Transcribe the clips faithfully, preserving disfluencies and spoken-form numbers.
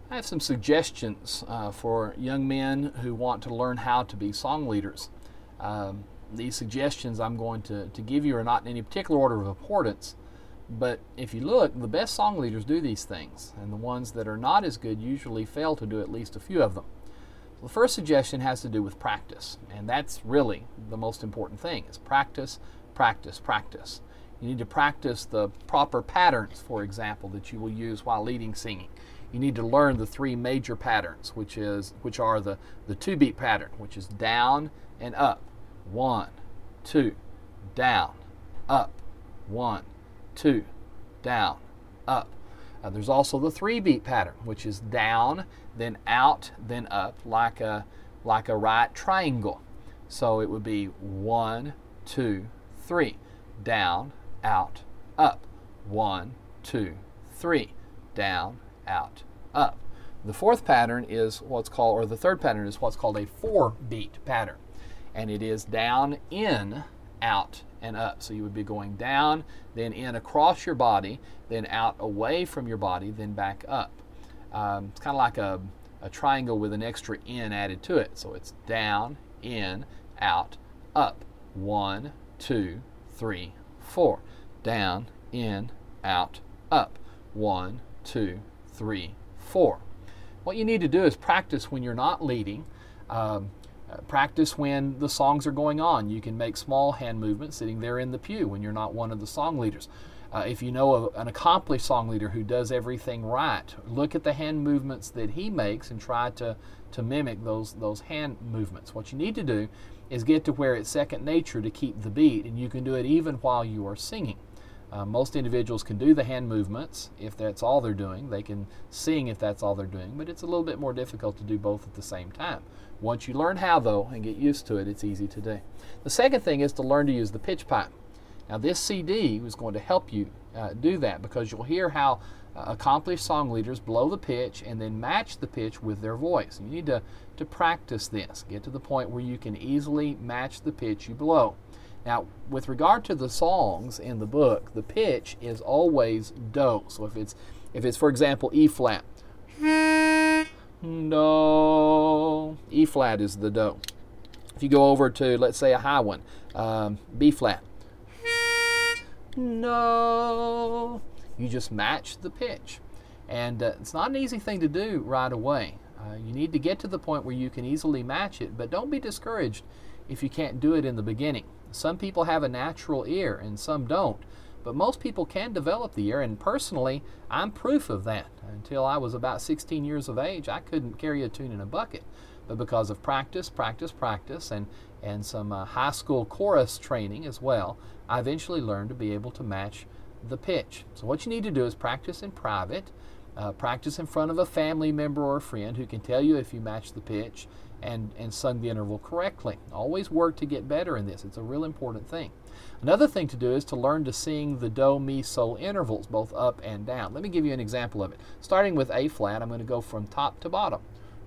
I have some suggestions uh, for young men who want to learn how to be song leaders. Um, these suggestions I'm going to, to give you are not in any particular order of importance, but if you look, the best song leaders do these things, and the ones that are not as good usually fail to do at least a few of them. The first suggestion has to do with practice, and that's really the most important thing, is practice, practice, practice. You need to practice the proper patterns, for example, that you will use while leading singing. You need to learn the three major patterns, which is which are the, the two-beat pattern, which is down and up. One, two, down, up. One, two, down, up. Uh, there's also the three-beat pattern, which is down, then out, then up, like a like a right triangle. So it would be one, two, three, down, out, up. One, two, three, down, out, up. The fourth pattern is what's called, or the third pattern is what's called a four-beat pattern, and it is down, in, out, and up. So you would be going down, then in across your body, then out away from your body, then back up. Um, it's kind of like a, a triangle with an extra in added to it. So it's down, in, out, up. One, two, three, four. Down, in, out, up. One, two, three, four. What you need to do is practice when you're not leading. Um, uh, practice when the songs are going on. You can make small hand movements sitting there in the pew when you're not one of the song leaders. Uh, if you know a, an accomplished song leader who does everything right, look at the hand movements that he makes and try to, to mimic those, those hand movements. What you need to do is get to where it's second nature to keep the beat, and you can do it even while you are singing. Uh, most individuals can do the hand movements if that's all they're doing. They can sing if that's all they're doing, but it's a little bit more difficult to do both at the same time. Once you learn how, though, and get used to it, it's easy to do. The second thing is to learn to use the pitch pipe. Now, this C D is going to help you uh, do that, because you'll hear how uh, accomplished song leaders blow the pitch and then match the pitch with their voice. You need to, to practice this. Get to the point where you can easily match the pitch you blow. Now, with regard to the songs in the book, the pitch is always do. So if it's, if it's for example, E flat, do, E flat is the do. If you go over to, let's say, a high one, um, B flat, no, you just match the pitch. And uh, it's not an easy thing to do right away. Uh, you need to get to the point where you can easily match it, but don't be discouraged if you can't do it in the beginning. Some people have a natural ear and some don't, but most people can develop the ear, and personally, I'm proof of that. Until I was about sixteen years of age, I couldn't carry a tune in a bucket, but because of practice, practice, practice, and, and some uh, high school chorus training as well, I eventually learned to be able to match the pitch. So what you need to do is practice in private, uh, practice in front of a family member or a friend who can tell you if you match the pitch and, and sung the interval correctly. Always work to get better in this. It's a real important thing. Another thing to do is to learn to sing the do, mi, sol intervals, both up and down. Let me give you an example of it. Starting with A flat, I'm going to go from top to bottom.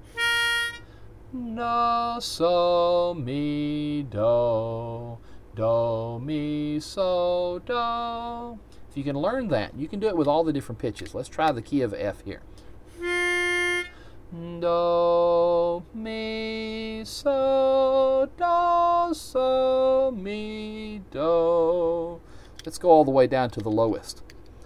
Do, sol, mi, do, do, mi, sol, do. If you can learn that, you can do it with all the different pitches. Let's try the key of F here. Do, mi, sol, do, sol, mi, do. Let's go all the way down to the lowest.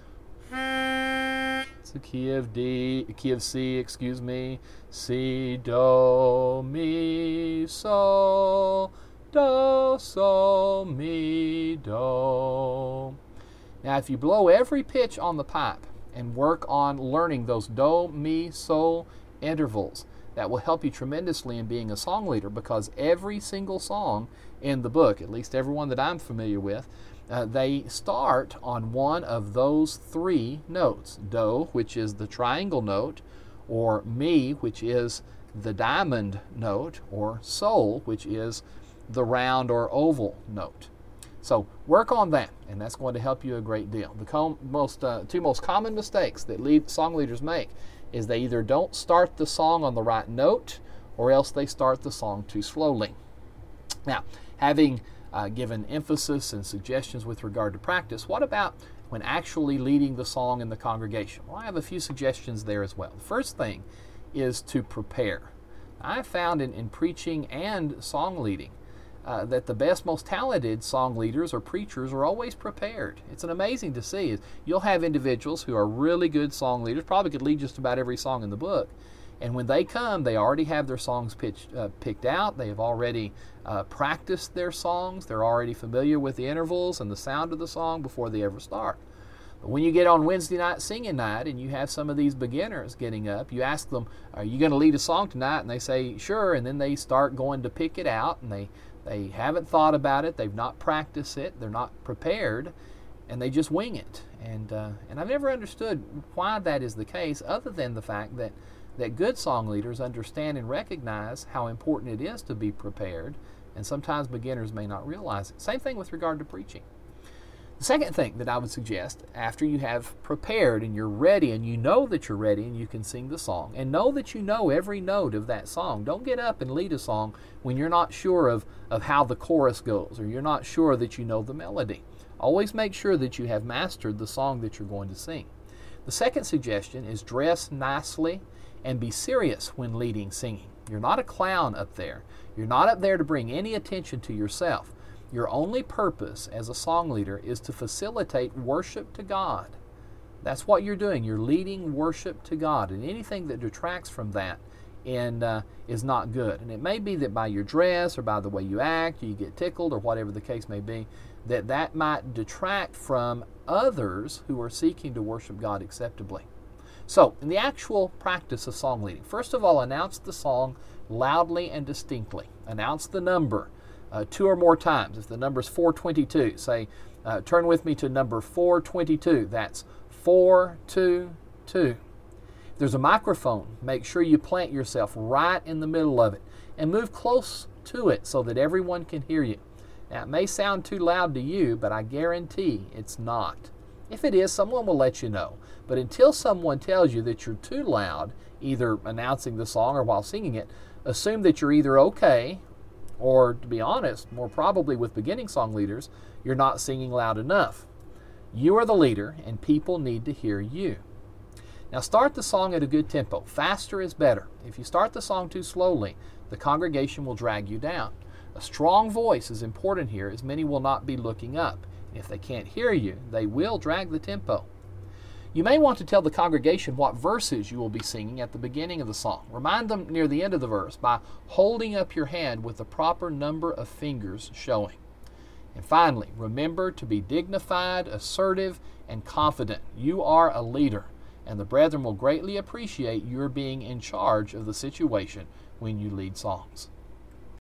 It's the key of D, key of C, excuse me. Si, do, mi, sol, do, sol, mi, do. Now, if you blow every pitch on the pipe and work on learning those do, mi, sol intervals, that will help you tremendously in being a song leader, because every single song in the book, at least every one that I'm familiar with, uh, they start on one of those three notes. Do, which is the triangle note, or mi, which is the diamond note, or sol, which is the round or oval note. So work on that, and that's going to help you a great deal. The com- most, uh, two most common mistakes that lead, song leaders make is they either don't start the song on the right note, or else they start the song too slowly. Now, having uh, given emphasis and suggestions with regard to practice, what about when actually leading the song in the congregation? Well, I have a few suggestions there as well. The first thing is to prepare. I found in, in preaching and song leading uh, that the best, most talented song leaders or preachers are always prepared. It's an amazing to see. You'll have individuals who are really good song leaders, probably could lead just about every song in the book, and when they come, they already have their songs pitched, uh, picked out. They have already uh, practiced their songs. They're already familiar with the intervals and the sound of the song before they ever start. But when you get on Wednesday night singing night and you have some of these beginners getting up, you ask them, are you going to lead a song tonight? And they say, sure. And then they start going to pick it out, and they, they haven't thought about it. They've not practiced it. They're not prepared, and they just wing it. And, uh, and I've never understood why that is the case, other than the fact that that good song leaders understand and recognize how important it is to be prepared, and sometimes beginners may not realize it. Same thing with regard to preaching. The second thing that I would suggest, after you have prepared and you're ready and you know that you're ready and you can sing the song, and know that you know every note of that song. Don't get up and lead a song when you're not sure of, of how the chorus goes, or you're not sure that you know the melody. Always make sure that you have mastered the song that you're going to sing. The second suggestion is dress nicely and be serious when leading singing. You're not a clown up there. You're not up there to bring any attention to yourself. Your only purpose as a song leader is to facilitate worship to God. That's what you're doing. You're leading worship to God, and anything that detracts from that and uh, is not good. And it may be that by your dress or by the way you act, you get tickled or whatever the case may be, that that might detract from others who are seeking to worship God acceptably. So, in the actual practice of song leading, first of all, announce the song loudly and distinctly. Announce the number uh, two or more times. If the number is four twenty-two, say, uh, turn with me to number four twenty-two. That's four two two. If there's a microphone, make sure you plant yourself right in the middle of it and move close to it so that everyone can hear you. Now, it may sound too loud to you, but I guarantee it's not. If it is, someone will let you know. But until someone tells you that you're too loud, either announcing the song or while singing it, assume that you're either okay, or, to be honest, more probably with beginning song leaders, you're not singing loud enough. You are the leader, and people need to hear you. Now, start the song at a good tempo. Faster is better. If you start the song too slowly, the congregation will drag you down. A strong voice is important here, as many will not be looking up. If they can't hear you, they will drag the tempo. You may want to tell the congregation what verses you will be singing at the beginning of the song. Remind them near the end of the verse by holding up your hand with the proper number of fingers showing. And finally, remember to be dignified, assertive, and confident. You are a leader, and the brethren will greatly appreciate your being in charge of the situation when you lead songs.